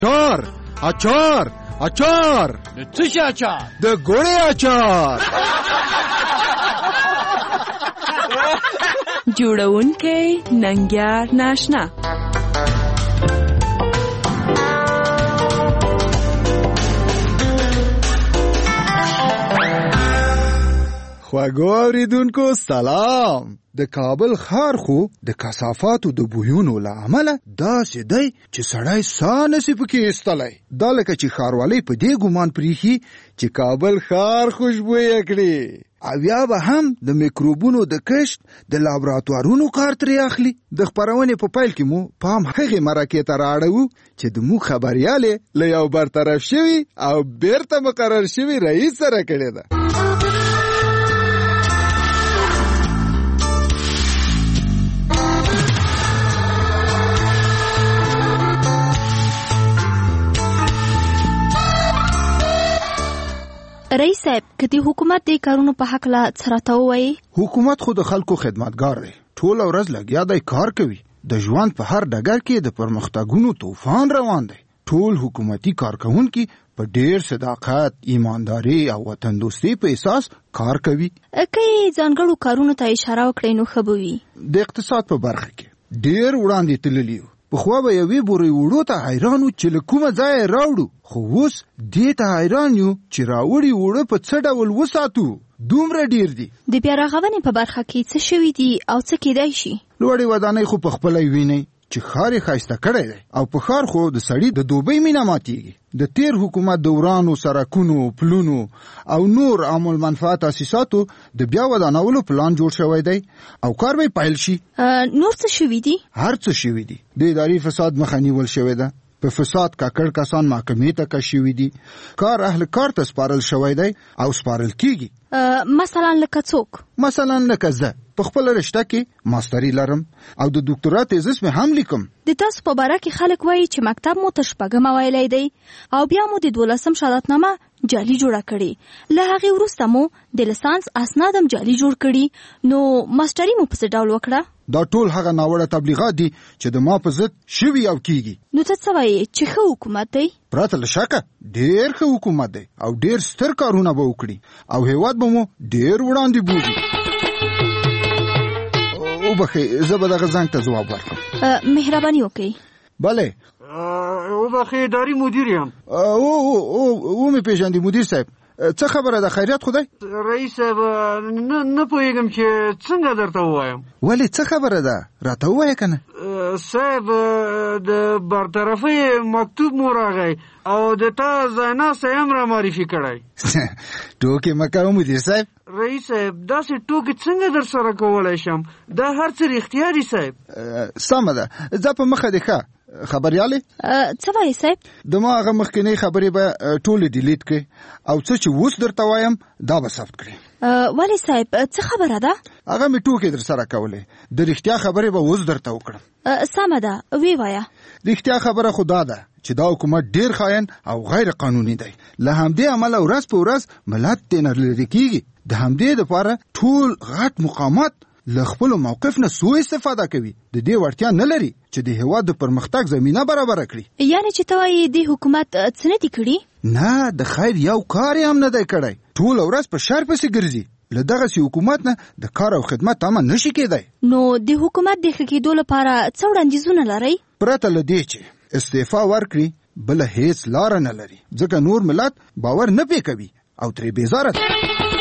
اچار د څه شي اچار؟ د ګوړې اچار. جوړونکی ننګیار ناشنا. خواږو اوریدونکو سلام. د کابل ښار خو د کثافاتو د بویونو له امله داسې دی چې سړی ساه نشي پکې ایستلی. دا لکه چې ښاروالۍ په دې ګمان پریښي چې کابل ښار خوشبویه کړي، او یا به هم د میکروبونو د کشف د لابراتوارونو کار ترې اخلي. د خپرونې په پیل کې مو پام هغې مرکې ته رااړوو چې د موږ خبریالې له یو برطرف شوي او بیرته مقرر شوي رئیس سره کړې ده. رئیس صاحب، که دی حکومت دی کارونو په حق لا څه راته ووایي؟ حکومت خو د خلکو خدمتګار دی، ټوله ورځ لګیا دی کار کوي. د ژوند په هر ډګر کې د پرمختګونو طوفان روان دی. ټول حکومتي کارکوونکي په ډیر صداقت، ایمانداري او وطن دوستي په اساس کار کوي. که ځانګړو کارونو ته اشاره وکړئ نو ښه به وي. د اقتصاد په برخه کې ډیر وړاندې تللی یو. پخوا به یوې بورې وړو ته حیران وو چې له کومه ځایه راوړو، خو اوس دې ته حیران یو چې راوړي وړه په څه ډول وساتو. دومره ډیر دي. د بیا رغونې په برخه کې څه شوي دي او څه کیدای شي؟ لوړې ودانۍ خو په خپله وینئ چې ښار یې ښایسته کړی دی، او په ښار خو د سړي د دوبۍ مینه ماتیږي. د تیر حکومت د ورانو سړکونو، پلونو او نور عام المنفعه تاسیساتو د بیا ودانولو پلان جوړ شوی دی او کار به پیل شي. نور څه شوي دي؟ هر څه شوي دي. د اداري فساد مخه نیول شوی ده، په فساد کاکړ کسان محکمې ته کش شوي دي، کار اهل کار ته سپارل شوی دی او سپارل کیږي. مثلا لکه څوک؟ مثلا لکه زه په خپل رشته کې ماستري لرم او د ډاکټرا تیزس مې هم لیکم. د تاسو په باره کې خلک وایي چې مکتب مو تر شپږمه ویلی دی او بیا مو د 12 شهادتنامه جعلي جوړه کړې، له هغې وروسته مو د لیسانس اسناد هم جعلي جوړ کړي. نو ماستري مو په څه ډول وکړه؟ دا ټول هغه ناوړه تبلیغات دي چې د ما په ضد شوي او کیږي. نو ته څه وایې چې ښه حکومت دی؟ پرته له شکه ډېر ښه حکومت دی او ډېر ستر کارونه به وکړي او هیواد به مو ډېر وړاندې بوځي. وبخښئ، زه به دغه زنګ ته ځواب ورکړم. مهرباني وکړئ. بله. وبخښئ، اداري مدیر یم. ومې پېژندې مدیر صاحب. څه خبره ده؟ خیریت خدای؟ رئیس صاحب، نه پوهېږم چې څنګه درته ووایم. ولې څه خبره ده؟ راته ووایه که نه. صاحب، د برطرفۍ مکتوب مو راغی او د تا ځایناستی هم را معرفي کړی. ټوکې مه کوه مدیر صاحب. رئیس صاحب، داسې ټوکې څنګه در سره کولی شم؟ دا هر څه رښتیا دي صاحب. سمه ده، ځه په مخه دې ښه. خبریالې، څه وایي صاحب؟ د ما هغه مخکینۍ خبرې به ټولې ډیلیټ کړې او څه چې اوس درته وایم دا به ثبت کړې. ولې صاحب، څه خبره ده؟ هغه مې ټوکې در سره کولې، د رښتیا خبرې به اوس درته وکړم. سمه ده، وی وایه. رښتیا خبره خو دا ده چې دا حکومت ډیر خاین او غیر قانوني دی. له همدې امله ورځ په ورځ ملت ترې لرې کیږي. د همدې دپاره ټول غټ مقامات له خپل موقف نه سوء استفاده کوي. د دې وړتیا نه لري چې د هیواد د پرمختګ زمینه برابر کړي. یعنی چې ته وایې د حکومت څه نه دي کړي؟ نه، د خیر یو کار هم نه دی کړی. ټول ورځ په شر پسې ګرځي. له دغسې حکومت نه د کار او خدمت تمه نشي کېدی. نو د حکومت د ښه کېدو لپاره څه وړاندیزونه لرئ؟ پرته له دې چې استعفا ورکړي بله هیڅ لاره نه لري، ځکه نور ملت باور نه پې کوي او ترې بیزاره دی.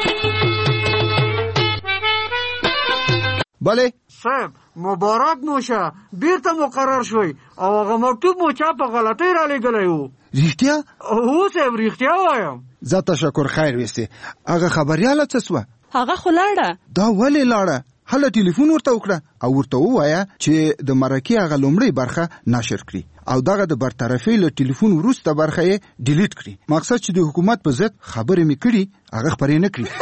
بله صاحب، مبارک مو شه، بیرته مقرر شوی او هغه مکتوب مو چا په غلطۍ را لېږلی و. رښتیا؟ هو صاحب، رښتیا وایم. زه تشکر خیر ویستې. هغه خبریاله څه سوه؟ هغه خو لاړه. دا ولې لاړه؟ هله ټلیفون ورته وکړه او ورته ووایه چې د مرکې هغه لومړۍ برخه نشر کړي او دغه د برطرفۍ له ټلیفون وروسته برخه یې ډیلیټ کړي. مقصد چې د حکومت په ضد خبرې مې کړي هغه خپرې نه کړي.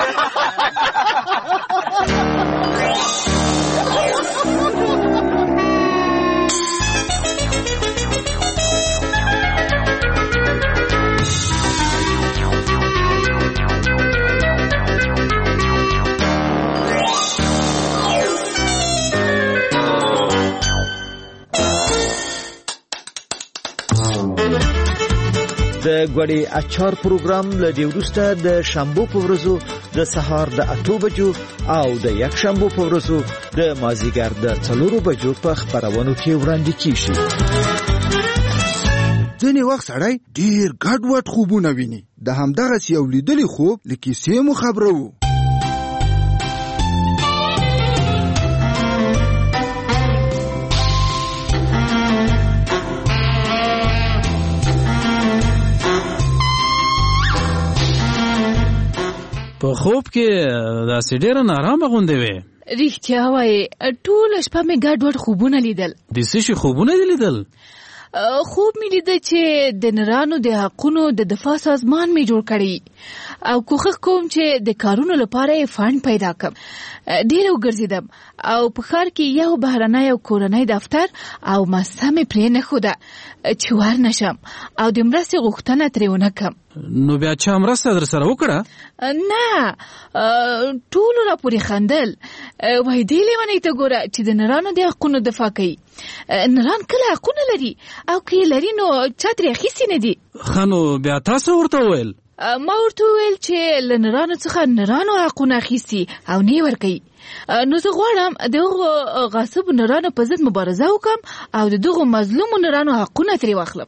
د غوړي اچار پروګرام له دې وروسته د شنبه په ورځو د سهار د 8 بجو او د یک شنبه په ورځو د مازیګر د 4 بجو په خبرونو کې وړاندې کیږي. ځینې وخت سړی ډیر ګډوډ خوبونه ویني. د همدغه یو لیدلی خوب لکه سیمو خبره وو. په خوب کې داسې ډېره نارامه غوندې وې. رښتیا وایې ټوله شپه مې ګډوډ خوبونه لیدل. د څه شي خوبونه دې لیدل؟ خوب مې لیده چې د نرانو د حقونو د دفاع سازمان مې جوړ کړی او کوښښ کوم چې د کارونو لپاره یې فنډ پیدا کړم. ډېر وګرځېدم او په ښار کې یو بهرنی او کورنی دفتر او مسته مې پرې نښوده چې ور نشم او د مرستې غوښتنه ترې ونه کړم. نو بیا چا مرسته در سره وکړه؟ نه، ټولو راپورې خندل. وایي دې لیونۍ ته ګوره چې د نرانو د حقونو دفاع کوي. نران کله حقونه لري او که یې لري نو چا ترې اخیستي نه دي. ښه نو بیا تاسو ورته وویل؟ ما ورته وویل چې له نرانو څخه نرانو حقونه اخیستي او نه یې ورکوي. نو زه غواړم د هغو غاصبو نرانو په ضد مبارزه وکړم او د دغو مظلومو نرانو حقونه ترې واخلم.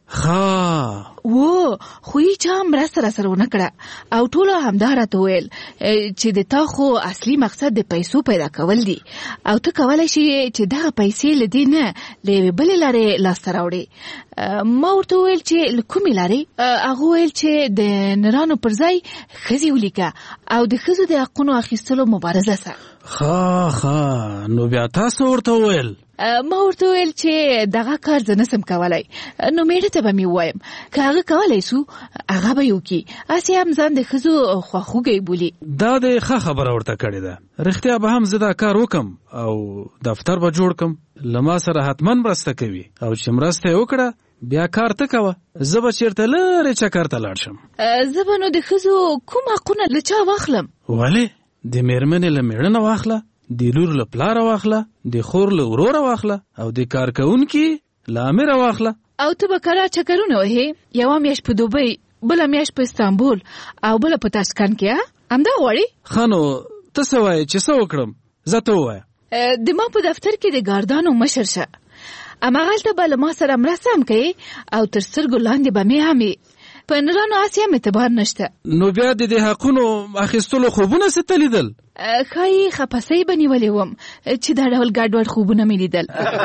خو هیچ چا مرسته راسره ونه کړه او ټولو همدا راته وویل چې د تا خو اصلي مقصد د پیسو پیدا کول دي او ته کولی شي چې دغه پیسې له دې نه له یوې بلې لارې لاسته راوړې. ما ورته وویل چې له کومې لارې؟ هغه وویل چې د نرانو پر ځای ښځې ولیکه او د ښځو د حقونو اخیستلو مبارزه سره. نو بیا تاسو ورته وویل؟ ما ورته وویل چې دغه کار زه نسم کولی. نو میړه ته به مې ووایم که هغه کولی سو هغه به یې وکړي. هسې هم ځان د ښځو خواخوږی بولي. دا د ښه خبره ورته کړې ده. رښتیا به هم زه دا کار وکم او دفتر به جوړ کم. له ما سره حتما مرسته کوي او چې مرسته یې وکړه بیا کار ته کوه. زه به چېرته لرې چکر ته لاړ شم. زه به نو د ښځو کوم حقونه له چا واخلم؟ ولې؟ د مېرمنې له مېړه نه واخله، د لور له پلاره واخله، د خور له وروره واخله او د کارکوونکي له امره واخله. او ته به کله چکرونه وهې؟ یوه میاشت په دوبۍ، بله میاشت په استانبول او بله په تاشکند کې. همدا غواړې؟ ښه نو ته څه وایې چې څه وکړم؟ زه ته ووایه. د ما په دفتر کې د ګاردانو مشر شه. هماغلته به له ما سره مرسته هم کوې او تر سترګو لاندې به مې هم په نرانو هسې هم اعتبار نشته. نو بیا د دې حقونو اخیستلو خوبونه څه ته لیدل؟ ښایي خپسۍ به نیولې وم چې دا ډول ګډوډ خوبونه مې لیدل.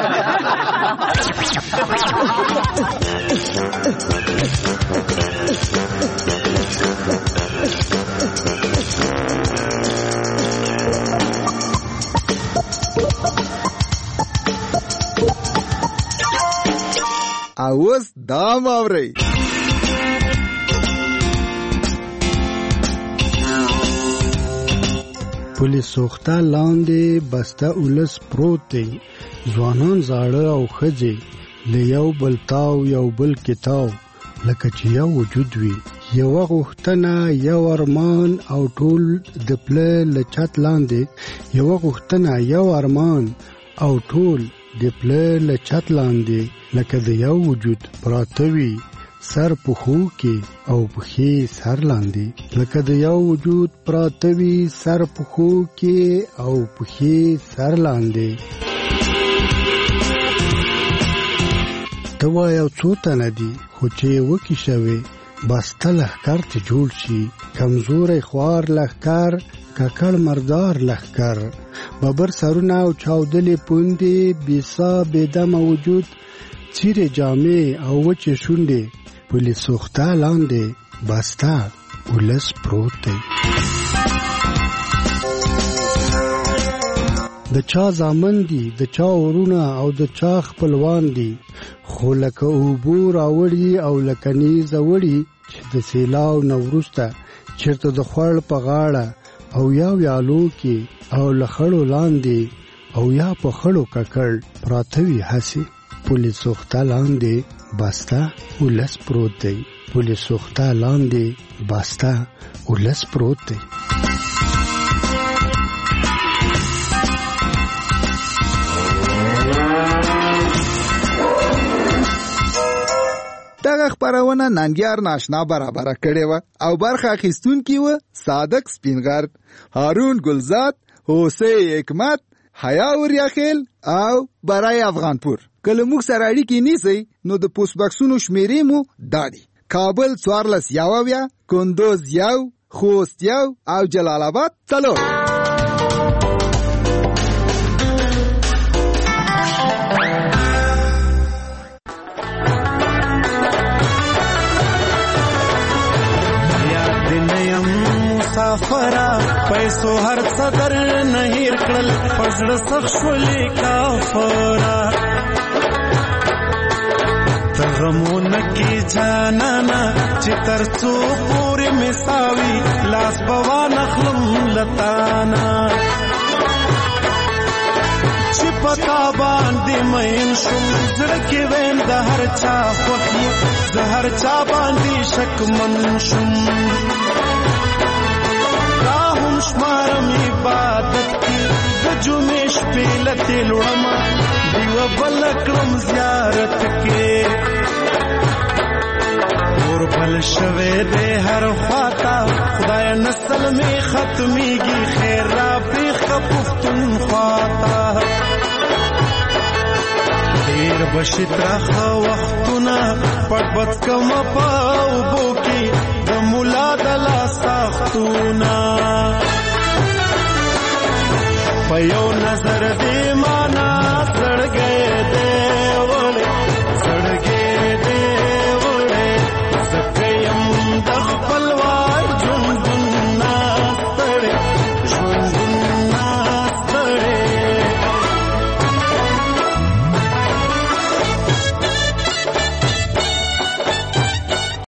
اوس دا واورئ. پولیس سوخته لاندې بسته اولس پروت دی. ځوانان زاړه او ښځې له یو بل تاو یو بل کتاو لکه چې یو وجود وي. یوه غوښتنه یو ارمان او ټول د پله له چت لاندې. یوه غوښتنه یو ارمان او ټول د پله له چت لاندې لکه د یو وجود پراته وي سر پښو کې او پښې سر لاندې. لکه د یو وجود پراته وي سر پښو کې او پښې سر لاندې. ته وایه څو تنه دي خو چې وکې شوې بسته لښکر ته جوړ شي. کمزوری خوار لښکر، ککړ مردار لښکر، ببر سرونه او چاودلې پوندې، بېسا بېدمه وجود، څیرې جامې او وچې شونډې. پولیس سوخته لاندې بسته اولس پروت دی. د چا زامن دي، د چا ورونه او د چا خپلوان دي، خو لکه اوبو راوړي او لکه نیزه وړي چې د سیلاو نه وروسته چېرته د خوړ په غاړه او یا ویالو کې او له خړو لاندې او یا په خړو ککړ پراته وي هسې. پولیس سوخته لاندې بسته اولس پروت دی. پولیس سوخته لاندې بسته اولس پروت دی. دغه دغه خپرونه ننګیار ناشنا برابره کړې وه او برخه اخیستونکي وه صادق سپینغر، هارون ګلزاد، حسین حکمت، حیا وریاخیل او برای افغانپور. که له موږ سره اړیکې نیسئ نو د پوسټ باکسونو شمیرې مو دا دي: کابل 14 کندوز 1 خوست 1 او جلال آباد 3. مسافرا پیسو هر صدر نهیر کړل پزړه سخ شولې کافرا تغمون کی جانانا چې ترڅو پورې مساوي لاس بوان خلم لتانا چې پتا باندې مین شم زړه کې وین د هر چا خوښي زهر چا باندې شک من شم راهم شمارم عبادت کی د جمعش پیلته لړما دیو بل کلم زیارت کې اور بل شوه دې هر خواتا خدای نسل می ختمیږي خیر را په خپفتون خواتا دیر بشی ترخه وختونه پټ بد کم پاو بوکی د مولا د لا ساختونه په یو نظر دې ما